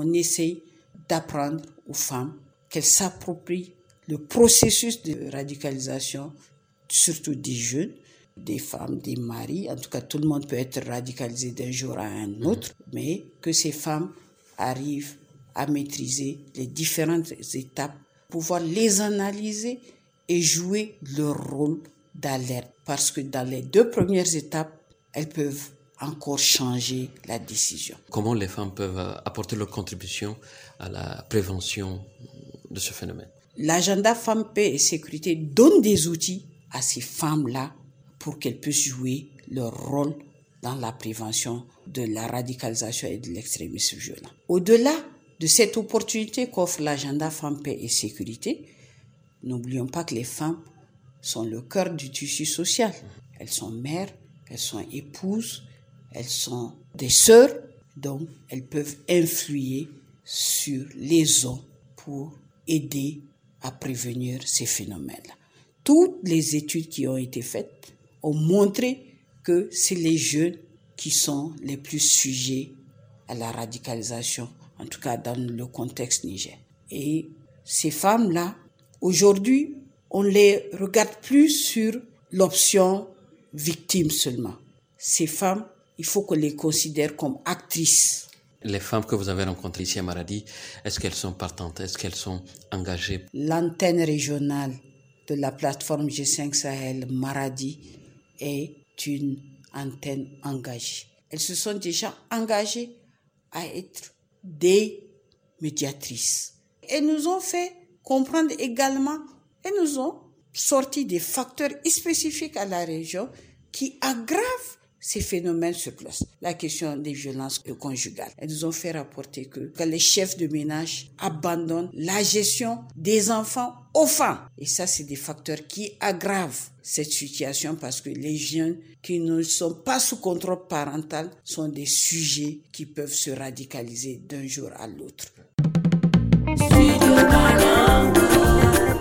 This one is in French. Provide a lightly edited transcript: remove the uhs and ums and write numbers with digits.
on essaye d'apprendre aux femmes qu'elles s'approprient le processus de radicalisation, surtout des jeunes, des femmes, des maris. En tout cas, tout le monde peut être radicalisé d'un jour à un autre, mais que ces femmes arrivent à maîtriser les différentes étapes, pouvoir les analyser et jouer leur rôle d'alerte. Parce que dans les 2 premières étapes, elles peuvent encore changer la décision. Comment les femmes peuvent apporter leur contribution à la prévention de ce phénomène? L'agenda Femmes, Paix et Sécurité donne des outils à ces femmes-là pour qu'elles puissent jouer leur rôle dans la prévention de la radicalisation et de l'extrémisme violent. Au-delà de cette opportunité qu'offre l'agenda Femmes, Paix et Sécurité, n'oublions pas que les femmes sont le cœur du tissu social. Elles sont mères, elles sont épouses, elles sont des sœurs, donc elles peuvent influer sur les hommes pour aider à prévenir ces phénomènes-là. Toutes les études qui ont été faites ont montré que c'est les jeunes qui sont les plus sujets à la radicalisation, en tout cas dans le contexte Niger. Et ces femmes-là, aujourd'hui, on les regarde plus sur l'option victime seulement. Ces femmes, il faut qu'on les considère comme actrices. Les femmes que vous avez rencontrées ici à Maradi, est-ce qu'elles sont partantes? Est-ce qu'elles sont engagées? L'antenne régionale de la plateforme G5 Sahel Maradi est une antenne engagée. Elles se sont déjà engagées à être des médiatrices. Elles nous ont fait comprendre également, elles nous ont sorti des facteurs spécifiques à la région qui aggravent ces phénomènes sur place. La question des violences conjugales. Elles nous ont fait rapporter que les chefs de ménage abandonnent la gestion des enfants aux femmes. Et ça, c'est des facteurs qui aggravent cette situation parce que les jeunes qui ne sont pas sous contrôle parental sont des sujets qui peuvent se radicaliser d'un jour à l'autre.